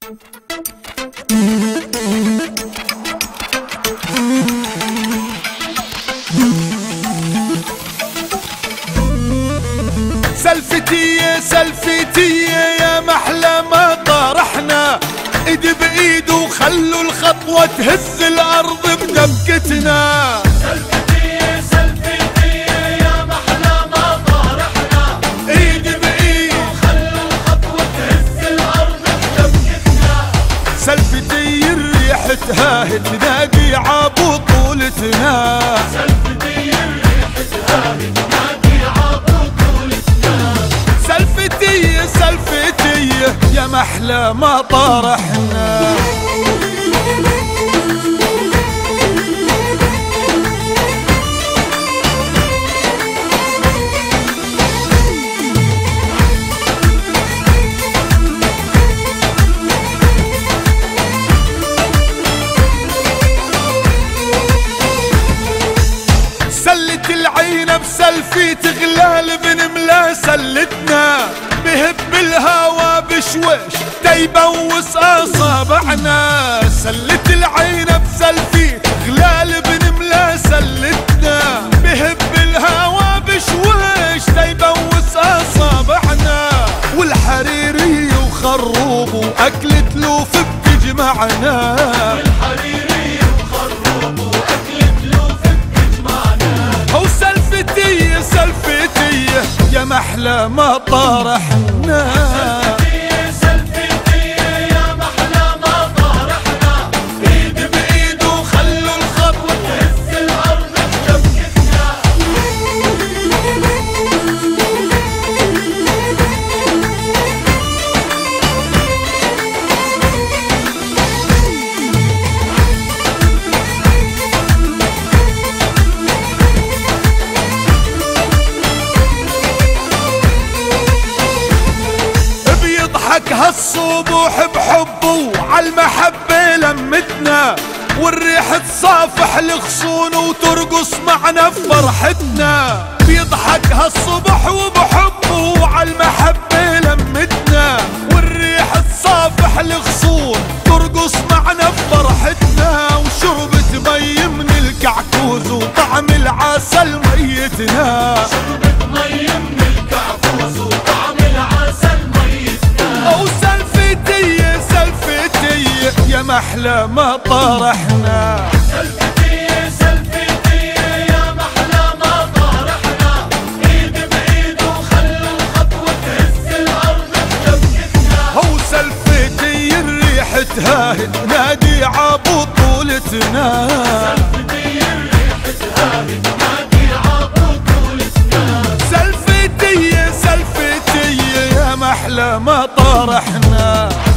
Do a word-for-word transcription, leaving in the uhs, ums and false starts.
سلفتي يا سلفتي يا محلى ما طارحنا، ايد بايد وخلوا الخطوة تهز الارض بدبكتنا. سلفتي يا سلفتي يا محلى ما طارحنا، ايد بايد وخلوا الخطوة تهز الارض بدبكتنا. سلفتي الريح تهاهد تنادي عبطولتنا. سلفتي الريح تهاهد تنادي عبطولتنا. سلفتي سلفتي يا محلى ما طارحنا. سلت العين بسلفي تغلال بنملا سلتنا، بهب الهوا بشوش تيبوس اصابعنا. سلت العين بسلفي تغلال بنملا سلتنا، بهب الهوا بشوش تيبوس اصابعنا. والحريري وخروب واكلة لوف بتجمعنا. والحريري وخروب واكلة لوف بتجمعنا. هو سلفتي سلفتي يا محلى ما طارحنا. سلفتي سلفتي يا محلى ما طارحنا، ايد بايد وخلوا الخطوة تهز الارض بدبكتنا. بيضحك هالصبوح بحبه وعالمحبة لمتنا، والريح تصافح الغصون وترقص معنا بفرحتنا. بيضحك هالصبح وبحبه وعالمحبة لمتنا، والريح تصافح الغصون ترقص معنا بفرحتنا. وشربت مي من الكعكوز وطعم العسل ميتنا. شربت مي من الكعكوز وطعم العسل ميتنا. او سلفتي سلفتي يا محلى ما طارحنا. سلفتي سلفتي يا محلى ما طارحنا، ايد بايد وخلوا الخطوة تهز الارض بدبكتنا. هو سلفتي الريح تهاهد نادي عبطولتنا. سلفتي الريح تهاهد نادي عبطولتنا. سلفتي سلفتي يا محلى ما طارحنا.